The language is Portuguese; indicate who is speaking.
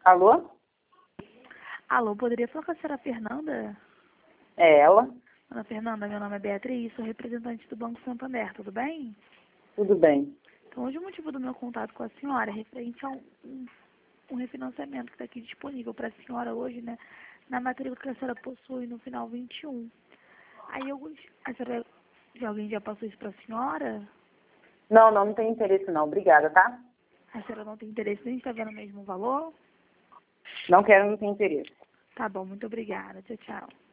Speaker 1: Alô?
Speaker 2: Alô, poderia falar com a senhora Fernanda?
Speaker 1: É ela?
Speaker 2: Ana Fernanda, meu nome é Beatriz, sou representante do Banco Santander, tudo bem?
Speaker 1: Tudo bem.
Speaker 2: Então, hoje o motivo do meu contato com a senhora é referente a um refinanciamento que está aqui disponível para a senhora hoje, né? Na matrícula que a senhora possui no final 21. Aí a senhora, alguém já passou isso para a senhora?
Speaker 1: Não tem interesse não. Obrigada, tá?
Speaker 2: A senhora não tem interesse nem está vendo o mesmo valor?
Speaker 1: Não quero, não tem interesse.
Speaker 2: Tá bom, muito obrigada. Tchau, tchau.